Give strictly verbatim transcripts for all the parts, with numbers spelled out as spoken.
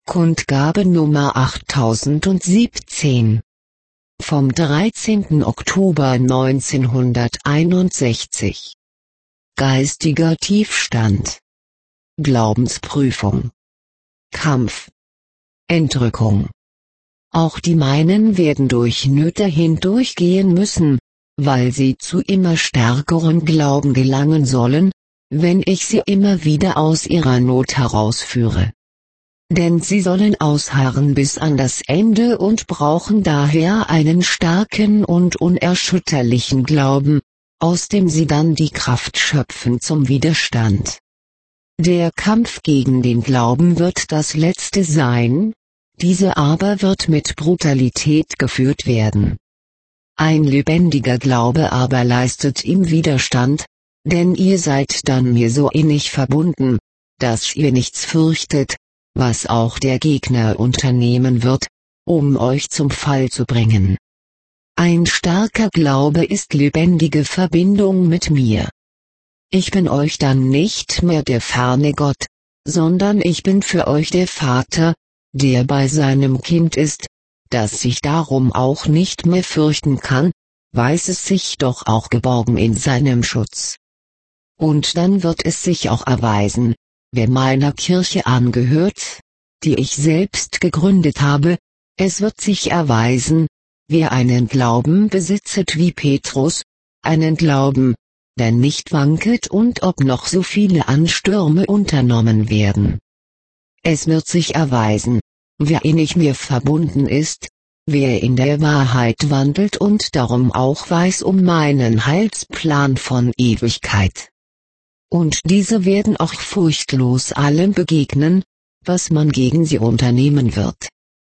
Kundgabe Nummer achttausendsiebzehn vom dreizehnten Oktober neunzehnhunderteinundsechzig. Geistiger Tiefstand, Glaubensprüfung, Kampf, Entrückung. Auch die meinen werden durch Nöte hindurchgehen müssen, weil sie zu immer stärkerem Glauben gelangen sollen, wenn ich sie immer wieder aus ihrer Not herausführe. Denn sie sollen ausharren bis an das Ende und brauchen daher einen starken und unerschütterlichen Glauben, aus dem sie dann die Kraft schöpfen zum Widerstand. Der Kampf gegen den Glauben wird das letzte sein, diese aber wird mit Brutalität geführt werden. Ein lebendiger Glaube aber leistet ihm Widerstand, denn ihr seid dann mir so innig verbunden, dass ihr nichts fürchtet, was auch der Gegner unternehmen wird, um euch zum Fall zu bringen. Ein starker Glaube ist lebendige Verbindung mit mir. Ich bin euch dann nicht mehr der ferne Gott, sondern ich bin für euch der Vater, der bei seinem Kind ist, das sich darum auch nicht mehr fürchten kann, weiß es sich doch auch geborgen in seinem Schutz. Und dann wird es sich auch erweisen, wer meiner Kirche angehört, die ich selbst gegründet habe, es wird sich erweisen, wer einen Glauben besitzet wie Petrus, einen Glauben, der nicht wanket und ob noch so viele Anstürme unternommen werden. Es wird sich erweisen, wer innig mir verbunden ist, wer in der Wahrheit wandelt und darum auch weiß um meinen Heilsplan von Ewigkeit. Und diese werden auch furchtlos allem begegnen, was man gegen sie unternehmen wird.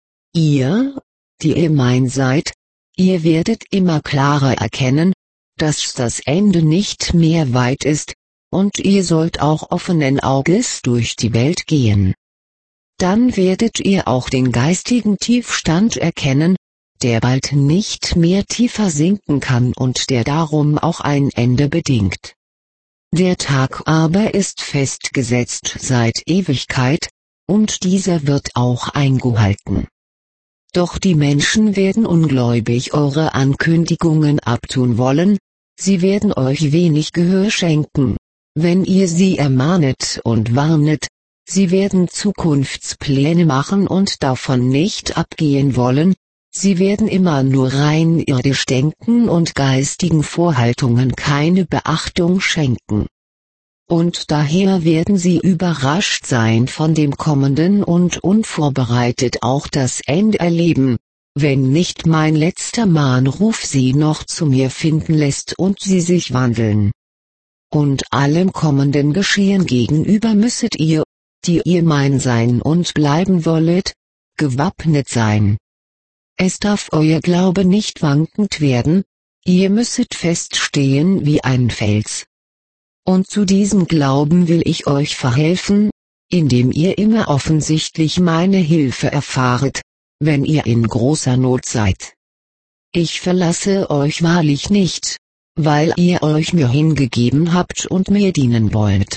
Ihr, die ihr mein seid, ihr werdet immer klarer erkennen, dass das Ende nicht mehr weit ist, und ihr sollt auch offenen Auges durch die Welt gehen. Dann werdet ihr auch den geistigen Tiefstand erkennen, der bald nicht mehr tiefer sinken kann und der darum auch ein Ende bedingt. Der Tag aber ist festgesetzt seit Ewigkeit, und dieser wird auch eingehalten. Doch die Menschen werden ungläubig eure Ankündigungen abtun wollen, sie werden euch wenig Gehör schenken, wenn ihr sie ermahnet und warnet, sie werden Zukunftspläne machen und davon nicht abgehen wollen, sie werden immer nur rein irdisch denken und geistigen Vorhaltungen keine Beachtung schenken. Und daher werden sie überrascht sein von dem Kommenden und unvorbereitet auch das Ende erleben, wenn nicht mein letzter Mahnruf sie noch zu mir finden lässt und sie sich wandeln. Und allem kommenden Geschehen gegenüber müsset ihr, die ihr mein sein und bleiben wollet, gewappnet sein. Es darf euer Glaube nicht wankend werden, ihr müsset feststehen wie ein Fels. Und zu diesem Glauben will ich euch verhelfen, indem ihr immer offensichtlich meine Hilfe erfahret, wenn ihr in großer Not seid. Ich verlasse euch wahrlich nicht, weil ihr euch mir hingegeben habt und mir dienen wollt.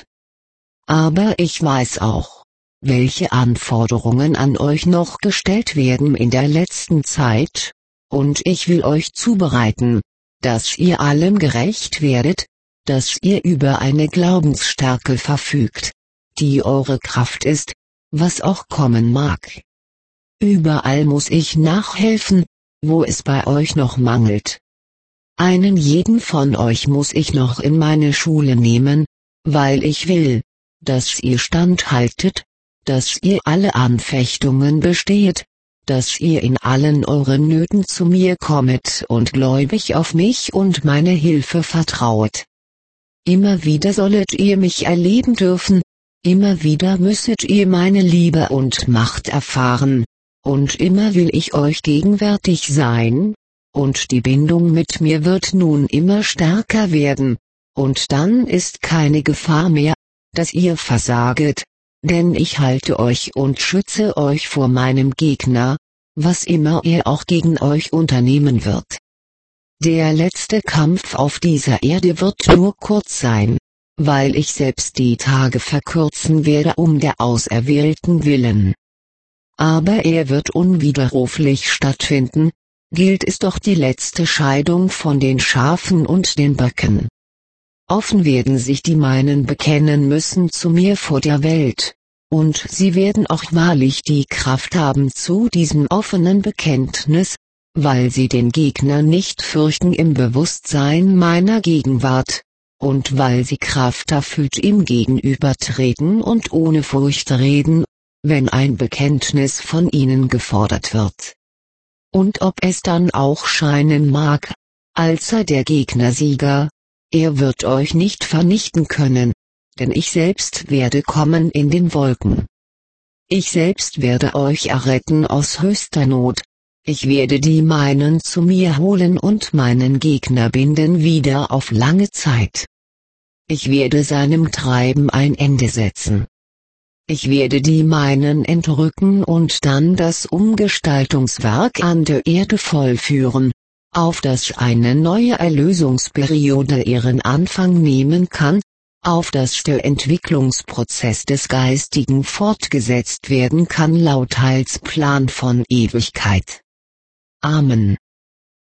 Aber ich weiß auch, welche Anforderungen an euch noch gestellt werden in der letzten Zeit, und ich will euch zubereiten, dass ihr allem gerecht werdet, dass ihr über eine Glaubensstärke verfügt, die eure Kraft ist, was auch kommen mag. Überall muss ich nachhelfen, wo es bei euch noch mangelt. Einen jeden von euch muss ich noch in meine Schule nehmen, weil ich will, dass ihr standhaltet, dass ihr alle Anfechtungen bestehet, dass ihr in allen euren Nöten zu mir kommet und gläubig auf mich und meine Hilfe vertrauet. Immer wieder sollet ihr mich erleben dürfen, immer wieder müsset ihr meine Liebe und Macht erfahren, und immer will ich euch gegenwärtig sein, und die Bindung mit mir wird nun immer stärker werden, und dann ist keine Gefahr mehr, dass ihr versaget, denn ich halte euch und schütze euch vor meinem Gegner, was immer er auch gegen euch unternehmen wird. Der letzte Kampf auf dieser Erde wird nur kurz sein, weil ich selbst die Tage verkürzen werde um der Auserwählten willen. aber er wird unwiderruflich stattfinden, gilt es doch die letzte Scheidung von den Schafen und den Böcken. Offen werden sich die meinen bekennen müssen zu mir vor der Welt, und sie werden auch wahrlich die Kraft haben zu diesem offenen Bekenntnis, weil sie den Gegner nicht fürchten im Bewusstsein meiner Gegenwart, und weil sie krafterfüllt ihm gegenübertreten und ohne Furcht reden, wenn ein Bekenntnis von ihnen gefordert wird. Und ob es dann auch scheinen mag, als sei der Gegner Sieger, er wird euch nicht vernichten können, denn ich selbst werde kommen in den Wolken. Ich selbst werde euch erretten aus höchster Not, ich werde die meinen zu mir holen und meinen Gegner binden wieder auf lange Zeit. Ich werde seinem Treiben ein Ende setzen. Ich werde die meinen entrücken und dann das Umgestaltungswerk an der Erde vollführen, auf das eine neue Erlösungsperiode ihren Anfang nehmen kann, auf das der Entwicklungsprozess des Geistigen fortgesetzt werden kann laut Heilsplan von Ewigkeit. Amen.